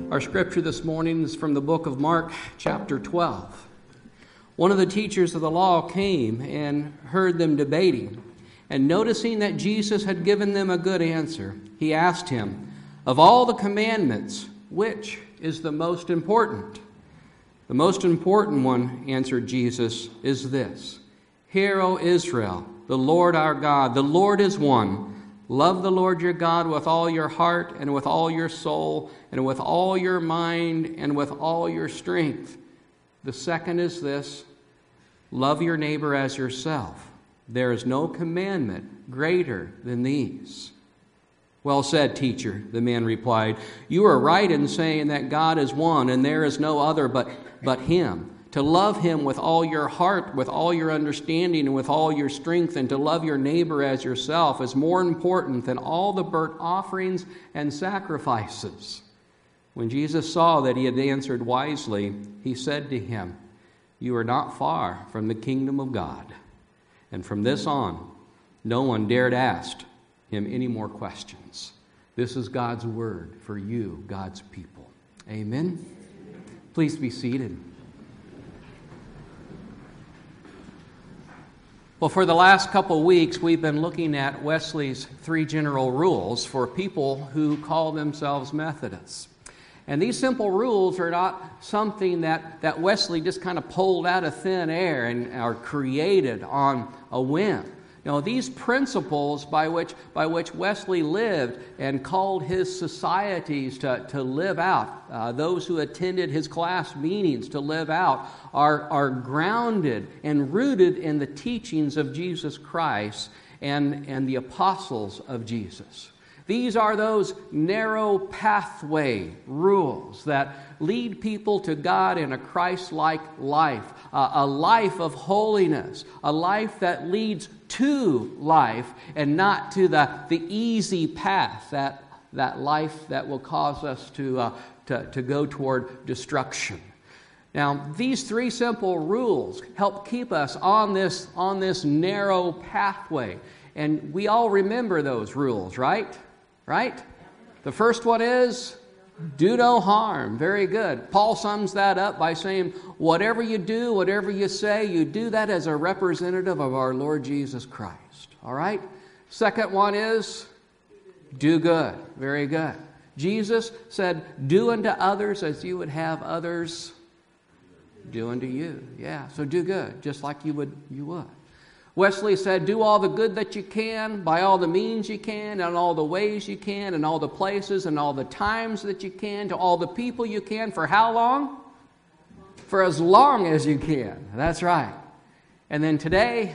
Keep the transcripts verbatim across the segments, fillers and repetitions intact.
Our scripture this morning is from the book of Mark, chapter twelve. One of the teachers of the law came and heard them debating, and noticing that Jesus had given them a good answer, he asked him, "Of all the commandments, which is the most important?" "The most important one," answered Jesus, "is this: Hear, O Israel, the Lord our God, the Lord is one. Love the Lord your God with all your heart and with all your soul and with all your mind and with all your strength. The second is this: love your neighbor as yourself. There is no commandment greater than these." "Well said, teacher," the man replied. "You are right in saying that God is one and there is no other but, but Him. To love Him with all your heart, with all your understanding, and with all your strength, and to love your neighbor as yourself is more important than all the burnt offerings and sacrifices." When Jesus saw that he had answered wisely, he said to him, "You are not far from the kingdom of God." And from this on, no one dared ask him any more questions. This is God's word for you, God's people. Amen. Please be seated. Well, for the last couple weeks, we've been looking at Wesley's three general rules for people who call themselves Methodists. And these simple rules are not something that, that Wesley just kind of pulled out of thin air and are created on a whim. You know, these principles by which by which Wesley lived and called his societies to, to live out, uh, those who attended his class meetings to live out, are, are grounded and rooted in the teachings of Jesus Christ and, and the apostles of Jesus. These are those narrow pathway rules that lead people to God in a Christ-like life, uh, a life of holiness, a life that leads to life and not to the, the easy path, that, that life that will cause us to, uh, to, to go toward destruction. Now, these three simple rules help keep us on this, on this narrow pathway. And we all remember those rules, right? Right? The first one is, do no harm. Very good. Paul sums that up by saying, whatever you do, whatever you say, you do that as a representative of our Lord Jesus Christ. All right? Second one is, do good. Very good. Jesus said, do unto others as you would have others do unto you. Yeah, so do good, just like you would you would. Wesley said, do all the good that you can, by all the means you can, and all the ways you can, and all the places and all the times that you can, to all the people you can, for how long? For as long as you can. That's right. And then today,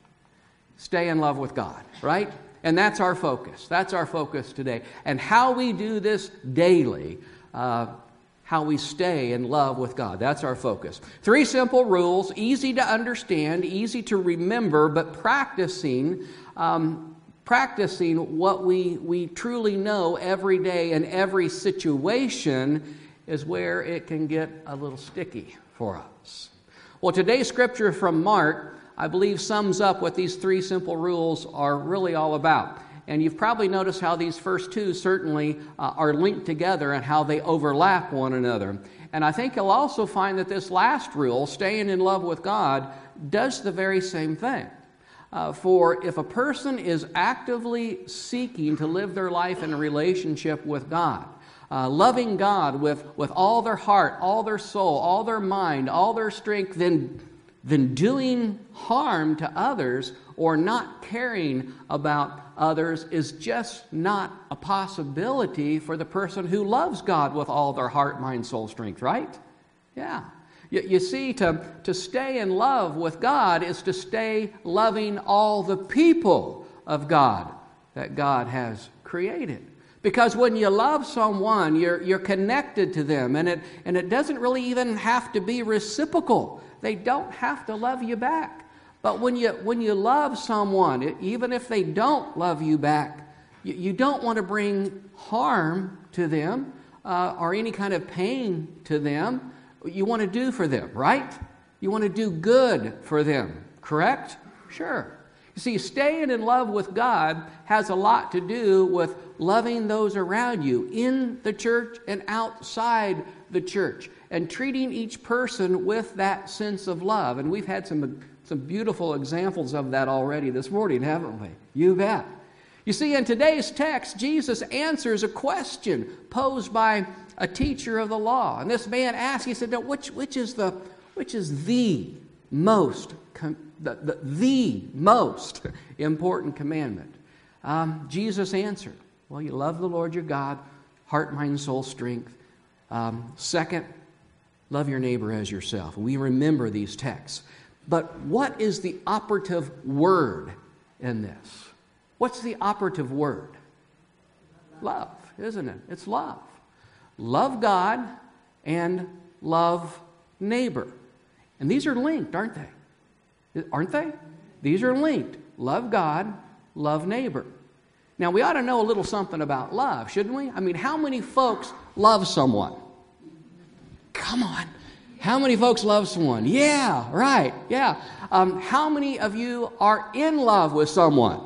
stay in love with God, right? And that's our focus. That's our focus today. And how we do this daily, uh, how we stay in love with God. That's our focus. Three simple rules, easy to understand, easy to remember, but practicing um, practicing what we, we truly know every day in every situation is where it can get a little sticky for us. Well, today's scripture from Mark, I believe, sums up what these three simple rules are really all about. And you've probably noticed how these first two certainly uh, are linked together and how they overlap one another. And I think you'll also find that this last rule, staying in love with God, does the very same thing. Uh, for if a person is actively seeking to live their life in a relationship with God, uh, loving God with, with all their heart, all their soul, all their mind, all their strength, then then doing harm to others or not caring about others is just not a possibility for the person who loves God with all their heart, mind, soul, strength, right? Yeah. You, you see, to, to stay in love with God is to stay loving all the people of God that God has created. Because when you love someone, you're, you're connected to them, and it, and it doesn't really even have to be reciprocal. They don't have to love you back. But when you when you love someone, even if they don't love you back, you, you don't want to bring harm to them uh, or any kind of pain to them. You want to do for them, right? You want to do good for them, correct? Sure. You see, staying in love with God has a lot to do with loving those around you in the church and outside the church, and treating each person with that sense of love. And we've had some, some beautiful examples of that already this morning, haven't we? You bet. You see, in today's text, Jesus answers a question posed by a teacher of the law. And this man asked, he said, no, which, which is the which is the most com- the, the, the most important commandment? Um, Jesus answered, well, you love the Lord your God, heart, mind, soul, strength. Um, second, love your neighbor as yourself. We remember these texts. But what is the operative word in this? What's the operative word? Love, isn't it? It's love. Love God and love neighbor. And these are linked, aren't they? Aren't they? These are linked. Love God, love neighbor. Now, we ought to know a little something about love, shouldn't we? I mean, how many folks love someone? Come on. How many folks love someone? Yeah, right. Yeah. Um, how many of you are in love with someone?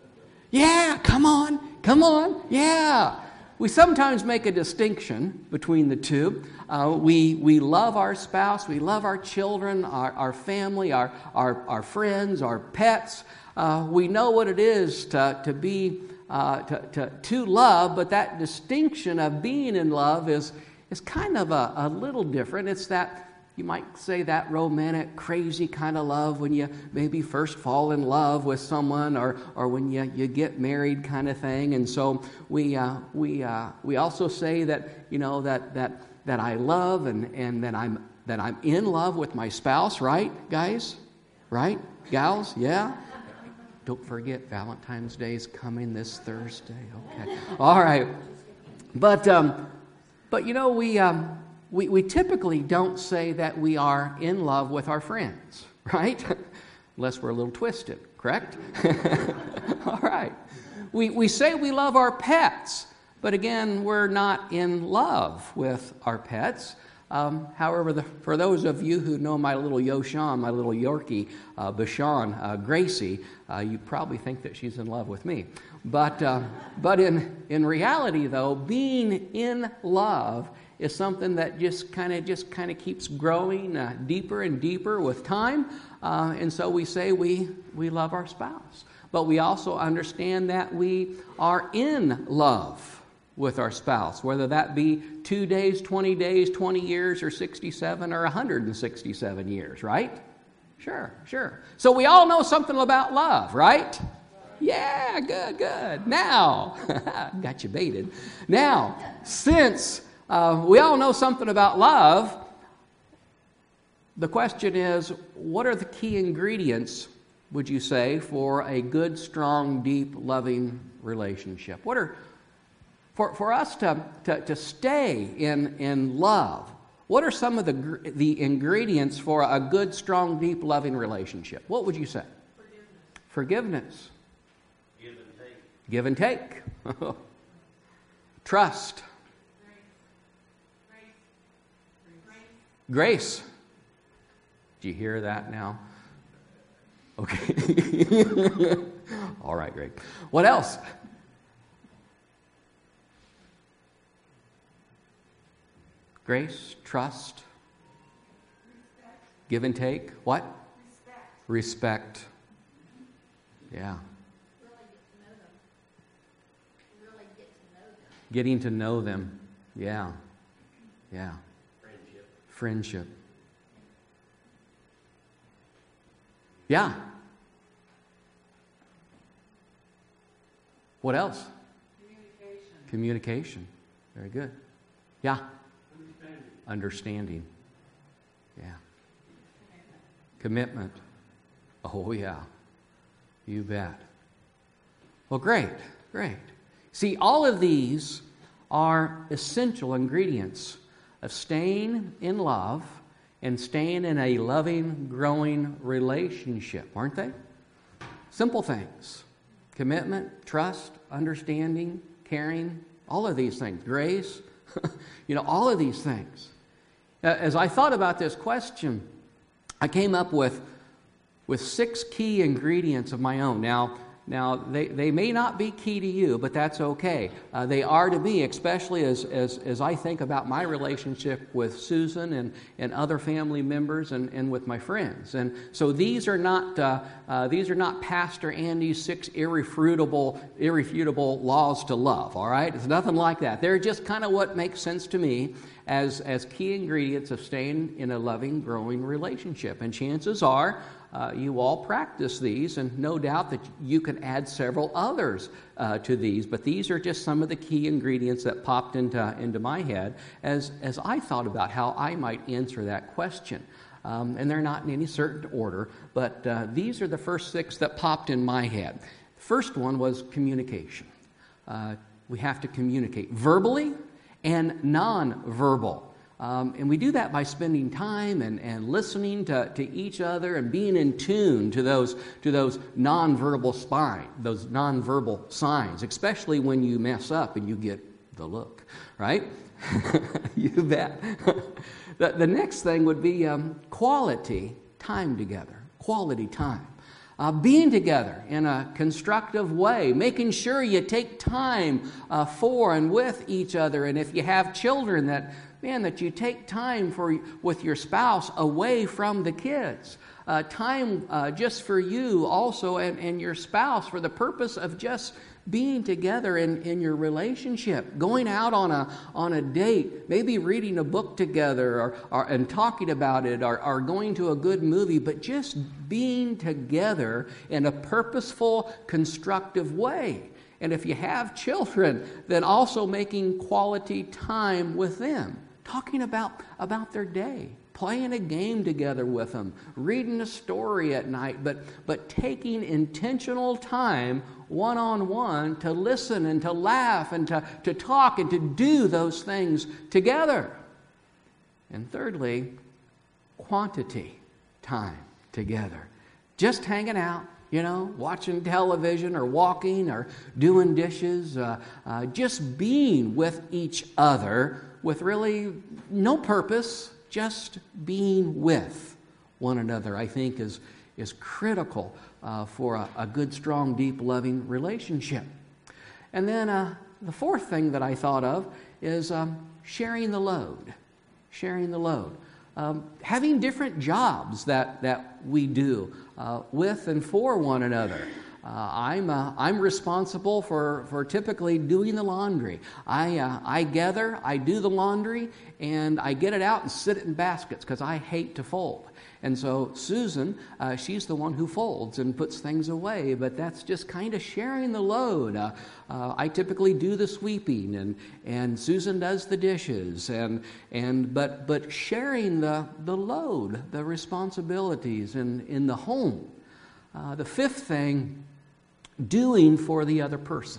Yeah, come on. Come on. Yeah. We sometimes make a distinction between the two. Uh, we, we love our spouse, we love our children, our, our family, our, our, our friends, our pets. Uh, we know what it is to, to be, uh, to, to, to love, but that distinction of being in love is, is kind of a, a little different. It's that, you might say, that romantic, crazy kind of love when you maybe first fall in love with someone, or or when you, you get married kind of thing. And so we uh, we uh, we also say that, you know, that that that I love and, and that I'm that I'm in love with my spouse, right, guys? Right? Gals? Yeah? Don't forget Valentine's Day is coming this Thursday. Okay. All right. But um but you know, we um We, we typically don't say that we are in love with our friends, right? Unless we're a little twisted, correct? All right. We, we say we love our pets, but again, we're not in love with our pets. Um, however, the, for those of you who know my little Yoshan, my little Yorkie, uh, Bashan, uh, Gracie, uh, you probably think that she's in love with me. But, uh, but in, in reality, though, being in love is something that just kind of just kind of keeps growing uh, deeper and deeper with time. Uh, and so we say we, we love our spouse. But we also understand that we are in love with our spouse, whether that be two days, twenty days, twenty years, or sixty-seven or one hundred sixty-seven years, right? Sure, sure. So we all know something about love, right? Yeah, good, good. Now, got you baited. Now, since uh, we all know something about love, the question is, what are the key ingredients, would you say, for a good, strong, deep, loving relationship? What are, for, for us to, to, to stay in, in love, what are some of the, the ingredients for a good, strong, deep, loving relationship? What would you say? Forgiveness. Forgiveness. Give and take. Give and take. Trust. Grace. Grace. Do you hear that now? Okay. All right, Greg. What else? Grace, trust, respect. Give and take. What? Respect. Respect. Yeah. Really get to know them. Really get to know them. Getting to know them. Yeah. Yeah. Friendship. Friendship. Yeah. What else? Communication. Communication. Very good. Yeah. Understanding. Understanding. Yeah. Commitment. Oh, yeah. You bet. Well, great. Great. See, all of these are essential ingredients of staying in love and staying in a loving, growing relationship, aren't they? Simple things. Commitment, trust, understanding, caring, all of these things. Grace, you know, all of these things. As I thought about this question, I came up with, with six key ingredients of my own. Now, Now, they, they may not be key to you, but that's okay. Uh, they are to me, especially as, as, as I think about my relationship with Susan and, and other family members and, and with my friends. And so these are not uh, uh, these are not Pastor Andy's six irrefutable irrefutable laws to love. All right, it's nothing like that. They're just kind of what makes sense to me as as key ingredients of staying in a loving, growing relationship. And chances are, Uh, you all practice these, and no doubt that you can add several others uh, to these, but these are just some of the key ingredients that popped into, into my head as, as I thought about how I might answer that question. Um, and they're not in any certain order, but uh, these are the first six that popped in my head. The first one was communication. Uh, we have to communicate verbally and non-verbal. Um, and we do that by spending time and, and listening to, to each other and being in tune to those to those nonverbal spine, those nonverbal signs, especially when you mess up and you get the look, right? You bet. the, the next thing would be um, quality time together, quality time. Uh, being together in a constructive way, making sure you take time uh, for and with each other. And if you have children, that man, that you take time for with your spouse away from the kids. Uh, time uh, just for you also and, and your spouse for the purpose of just being together in, in your relationship, going out on a on a date, maybe reading a book together or, or and talking about it, or, or going to a good movie, but just being together in a purposeful, constructive way. And if you have children, then also making quality time with them, talking about, about their day, playing a game together with them, reading a story at night, but, but taking intentional time one-on-one to listen and to laugh and to, to talk and to do those things together. And thirdly, quantity time together. Just hanging out, you know, watching television or walking or doing dishes, uh, uh, just being with each other with really no purpose, just being with one another, I think is, is critical uh, for a, a good, strong, deep, loving relationship. And then uh, the fourth thing that I thought of is um, sharing the load, sharing the load. Um, having different jobs that, that we do uh, with and for one another. Uh, I'm uh, I'm responsible for, for typically doing the laundry. I uh, I gather, I do the laundry, and I get it out and sit it in baskets because I hate to fold. And so Susan, uh, she's the one who folds and puts things away, but that's just kind of sharing the load. Uh, uh, I typically do the sweeping, and, and Susan does the dishes, and and but but sharing the, the load, the responsibilities in, in the home. Uh, the fifth thing, doing for the other person.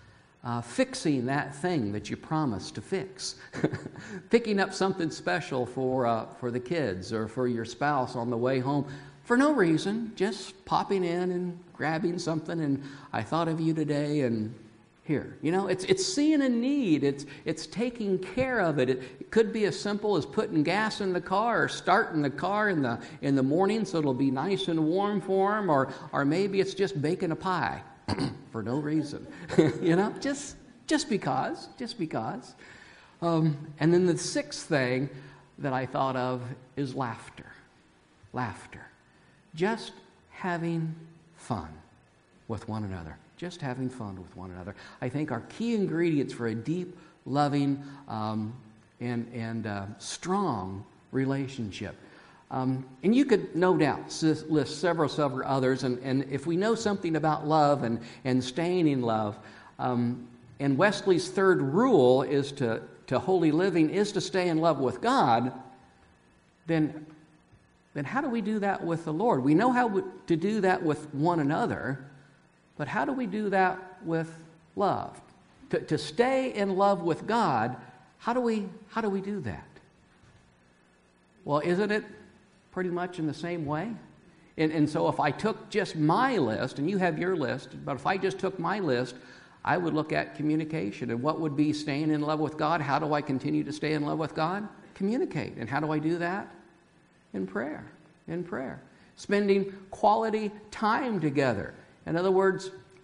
Uh, fixing that thing that you promised to fix. Picking up something special for uh, for the kids or for your spouse on the way home for no reason, just popping in and grabbing something, and I thought of you today, and here. You know, it's it's seeing a need. It's it's taking care of it. It, it could be as simple as putting gas in the car or starting the car in the in the morning so it'll be nice and warm for them, or or maybe it's just baking a pie for no reason. You know, just just because, just because. Um, and then the sixth thing that I thought of is laughter. Laughter. Just having fun with one another. Just having fun with one another. I think are key ingredients for a deep, loving, um, and, and uh, strong relationship. Um, and you could no doubt list several, several others. And, and if we know something about love and, and staying in love, um, and Wesley's third rule is to, to holy living is to stay in love with God, then, then how do we do that with the Lord? We know how to do that with one another, but how do we do that with love? To, to stay in love with God, how do we how do we do that? Well, isn't it pretty much in the same way? And, and so if I took just my list, and you have your list, but if I just took my list, I would look at communication. And what would be staying in love with God? How do I continue to stay in love with God? Communicate. And how do I do that? In prayer. In prayer. Spending quality time together. In other words,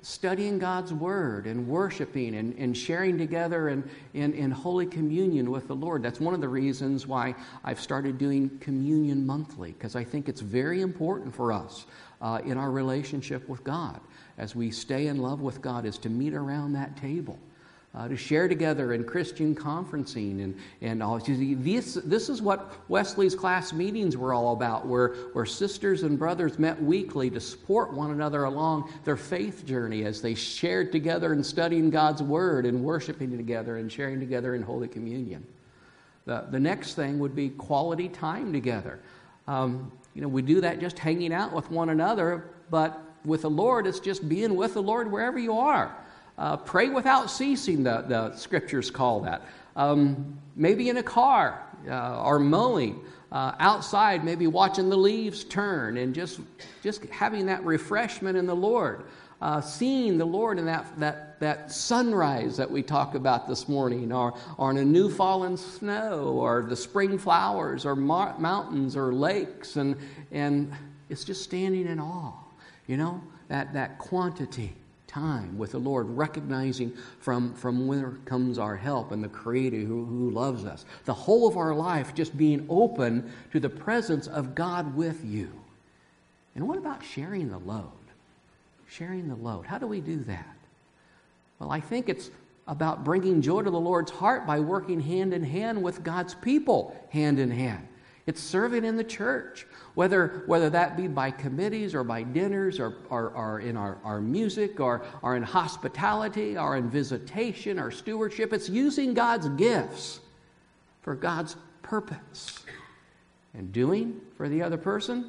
studying God's Word and worshiping and, and sharing together in, in, in Holy Communion with the Lord. That's one of the reasons why I've started doing communion monthly, because I think it's very important for us uh, in our relationship with God, as we stay in love with God, is to meet around that table. Uh, to share together in Christian conferencing and, and all. This, this is what Wesley's class meetings were all about, where, where sisters and brothers met weekly to support one another along their faith journey as they shared together in studying God's Word and worshiping together and sharing together in Holy Communion. The, the next thing would be quality time together. Um, you know, we do that just hanging out with one another, but with the Lord, it's just being with the Lord wherever you are. Uh, pray without ceasing, the, the scriptures call that. Um, maybe in a car uh, or mowing, uh, outside, maybe watching the leaves turn and just just having that refreshment in the Lord. Uh, seeing the Lord in that, that, that sunrise that we talked about this morning, or, or in a new fallen snow, or the spring flowers, or mar- mountains, or lakes, and, and it's just standing in awe, you know, that, that quantity. Time with the Lord, recognizing from, from where comes our help and the Creator who, who loves us. The whole of our life just being open to the presence of God with you. And what about sharing the load? Sharing the load. How do we do that? Well, I think it's about bringing joy to the Lord's heart by working hand in hand with God's people, hand in hand. It's serving in the church, whether whether that be by committees or by dinners or, or, or in our, our music or, or in hospitality or in visitation or stewardship. It's using God's gifts for God's purpose. And doing for the other person?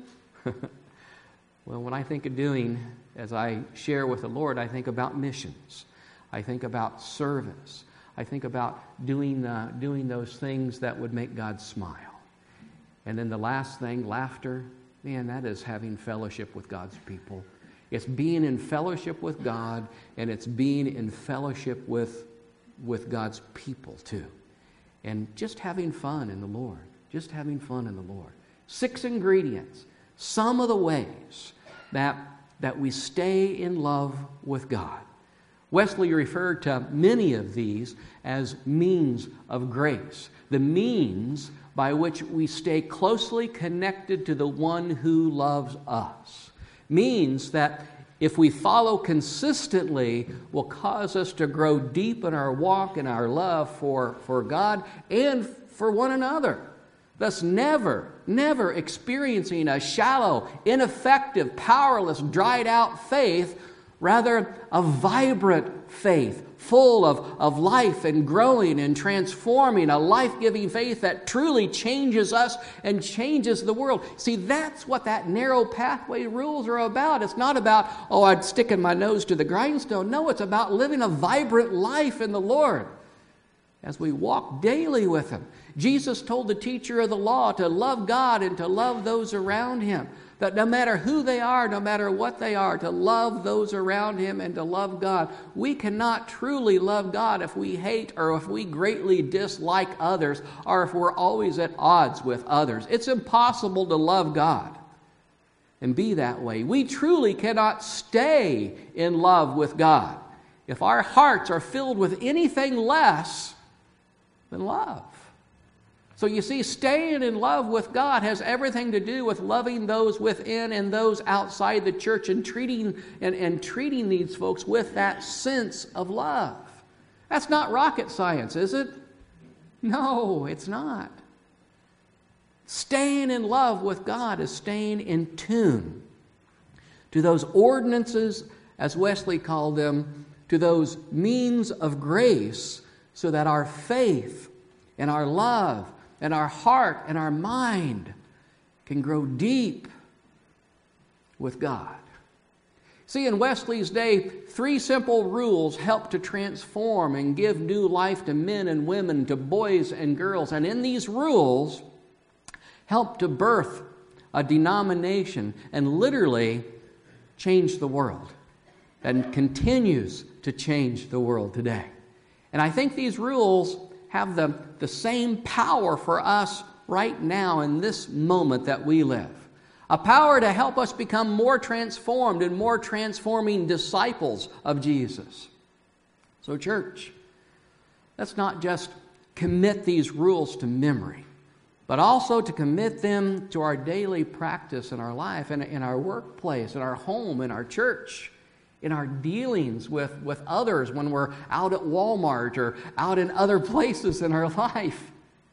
Well, when I think of doing, as I share with the Lord, I think about missions. I think about service. I think about doing uh, doing those things that would make God smile. And then the last thing, laughter, man, that is having fellowship with God's people. It's being in fellowship with God, and it's being in fellowship with, with God's people too. And just having fun in the Lord. Just having fun in the Lord. Six ingredients. Some of the ways that, that we stay in love with God. Wesley referred to many of these as means of grace. The means by which we stay closely connected to the one who loves us. Means that if we follow consistently will cause us to grow deep in our walk and our love for, for God and for one another. Thus never, never experiencing a shallow, ineffective, powerless, dried out faith, rather a vibrant faith, full of, of life and growing and transforming, a life-giving faith that truly changes us and changes the world. See, that's what that narrow pathway rules are about. It's not about, oh, I'd stick my nose to the grindstone. No, it's about living a vibrant life in the Lord as we walk daily with Him. Jesus told the teacher of the law to love God and to love those around Him. That no matter who they are, no matter what they are, to love those around Him and to love God. We cannot truly love God if we hate or if we greatly dislike others or if we're always at odds with others. It's impossible to love God and be that way. We truly cannot stay in love with God if our hearts are filled with anything less than love. So you see, staying in love with God has everything to do with loving those within and those outside the church and treating and, and treating these folks with that sense of love. That's not rocket science, is it? No, it's not. Staying in love with God is staying in tune to those ordinances, as Wesley called them, to those means of grace, so that our faith and our love and our heart and our mind can grow deep with God. See, in Wesley's day, three simple rules helped to transform and give new life to men and women, to boys and girls. And in these rules, helped to birth a denomination and literally change the world, and continues to change the world today. And I think these rules have the, the same power for us right now in this moment that we live. A power to help us become more transformed and more transforming disciples of Jesus. So, church, let's not just commit these rules to memory, but also to commit them to our daily practice in our life, in, in our workplace, in our home, in our church, in our dealings with, with others when we're out at Walmart or out in other places in our life.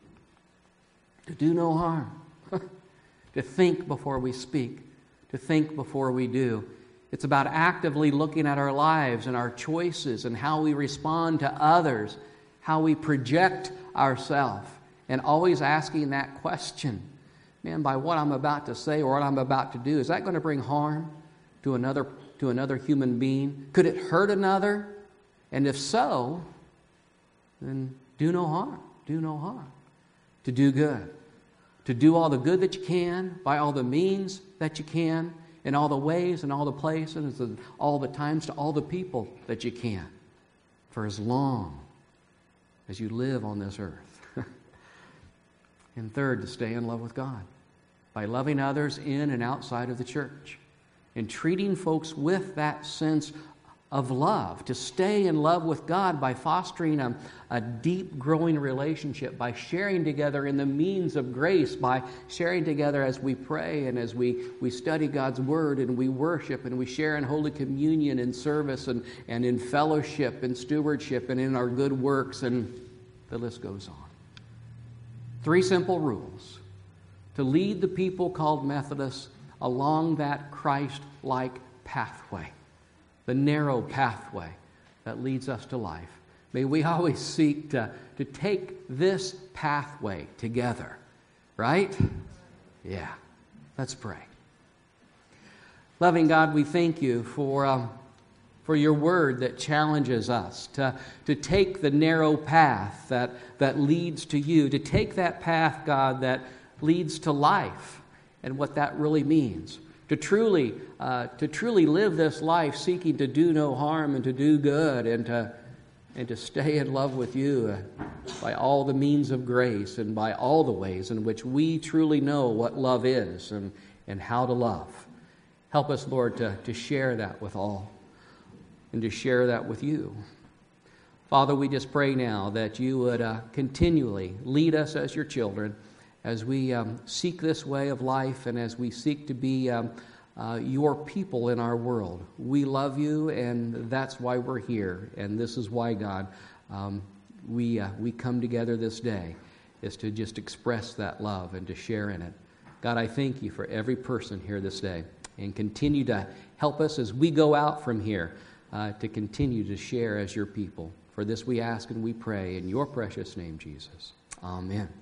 To do no harm. To think before we speak. To think before we do. It's about actively looking at our lives and our choices and how we respond to others, how we project ourselves, and always asking that question, man, by what I'm about to say or what I'm about to do, is that going to bring harm to another to another human being? Could it hurt another? And if so, then do no harm. Do no harm. To do good. To do all the good that you can, by all the means that you can, in all the ways and all the places and all the times, to all the people that you can, for as long as you live on this earth. And third, to stay in love with God by loving others in and outside of the church and treating folks with that sense of love, to stay in love with God by fostering a, a deep growing relationship, by sharing together in the means of grace, by sharing together as we pray and as we, we study God's Word and we worship and we share in Holy Communion and service and, and in fellowship and stewardship and in our good works, and the list goes on. Three simple rules to lead the people called Methodists along that Christ-like pathway. The narrow pathway that leads us to life. May we always seek to, to take this pathway together. Right? Yeah. Let's pray. Loving God, we thank you for, um, for your word that challenges us to, to take the narrow path that, that leads to you, to take that path, God, that leads to life and what that really means. To truly, uh, to truly live this life seeking to do no harm and to do good and to, and to stay in love with you uh, by all the means of grace and by all the ways in which we truly know what love is and, and how to love. Help us, Lord, to, to share that with all and to share that with you. Father, we just pray now that you would uh, continually lead us as your children as we um, seek this way of life and as we seek to be um, uh, your people in our world. We love you, and that's why we're here. And this is why, God, um, we uh, we come together this day, is to just express that love and to share in it. God, I thank you for every person here this day, and continue to help us as we go out from here uh, to continue to share as your people. For this we ask and we pray in your precious name, Jesus. Amen.